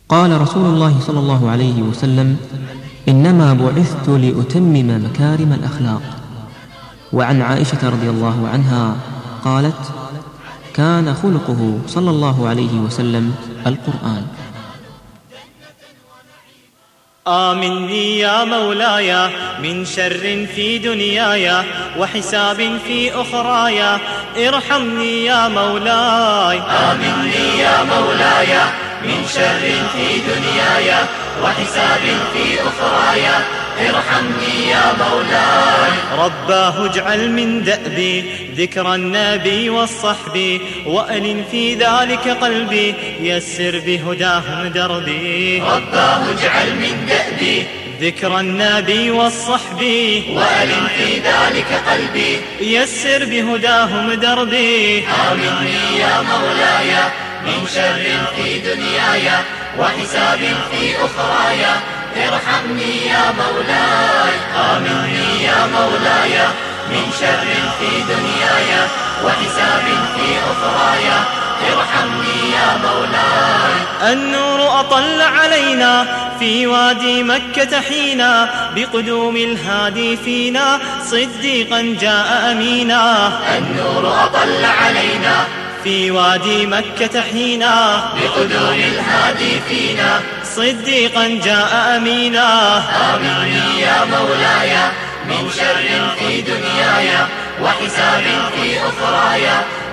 قال رسول الله صلى الله عليه وسلم: إنما بعثت لأتمم مكارم الأخلاق. وعن عائشة رضي الله عنها قالت: كان خلقه صلى الله عليه وسلم القرآن. آمني يا مولاي من شر في دنياي وحساب في أخراي، ارحمني يا مولاي. آمني يا مولاي من شر في دنياي وحساب في أخراي، ارحمني يا مولاي. رباه اجعل من دأبي ذكر النبي والصحب، وألن في ذلك قلبي يسر بهداهم دربي. رباه اجعل من دأبي ذكر النبي والصحب، وألن في ذلك قلبي يسر بهداهم دربي. آمني يا مولاي من شر في دنياي وحساب في أخراي، ارحمني يا مولاي. آمني يا مولاي من شر في دنياي وحساب في أخراي، ارحمني يا مولاي. النور أطل علينا في وادي مكة حينا، بقدوم الهادي فينا صديقا جاء أمينا. النور أطل علينا في وادي مكة حينا، بقدوم الهادي فينا صديقا جاء أمينا. آمني يا مولاي من شر في دنياي وحساب في أخراي،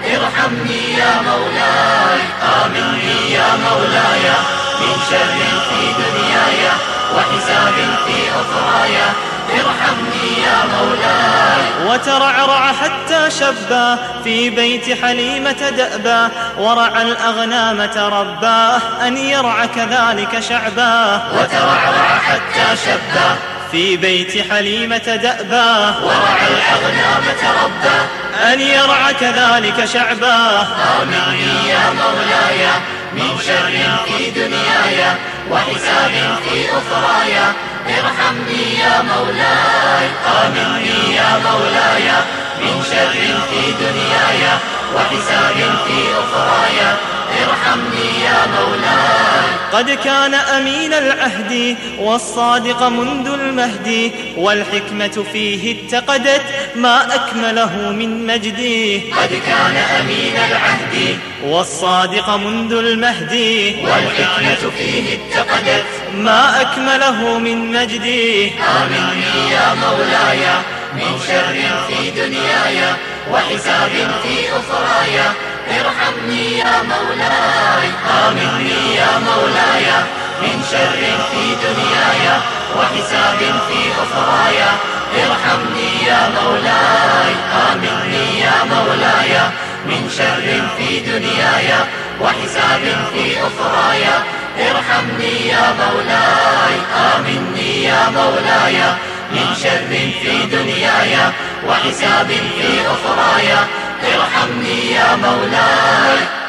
ارحمني يا مولاي. آمني يا مولاي من شر في دنياي وحساب في أخراي، ارحمني يا مولاي. وترعرع حتى شبا في بيت حليمة دأبا، ورعى الأغنام ترباه أن يرعى كذلك شعبا. وترعرع حتى شبا في بيت حليمة دأبا، ورعى الأغنام تربى أن يرعى كذلك شعبا. آمني يا مولاي من شر في دنياي وحساب في أخراي، ارحمني يا مولاي. آمني يا مولاي من شر في دنياي وحساب في أخراي، ارحمني يا مولاي. قد كان أمين العهد والصادق منذ المهد، والحكمة فيه اتقدت ما أكمله من مجده. قد كان أمين العهد والصادق منذ المهد، والحكمة فيه اتقدت ما أكمله من مجده. آمني يا مولاي من شر في دنياي وحساب في أخراي، ارحمني يا مولاي. آمني يا مولاي من شر في دنياي وحساب في أخراي، ارحمني يا مولاي. آمني يا مولاي من شر في دنياي وحساب في أخراي، ارحمني يا مولاي. آمني يا مولاي من شر في دنياي وحساب في أخراي، ارحمني يا مولاي.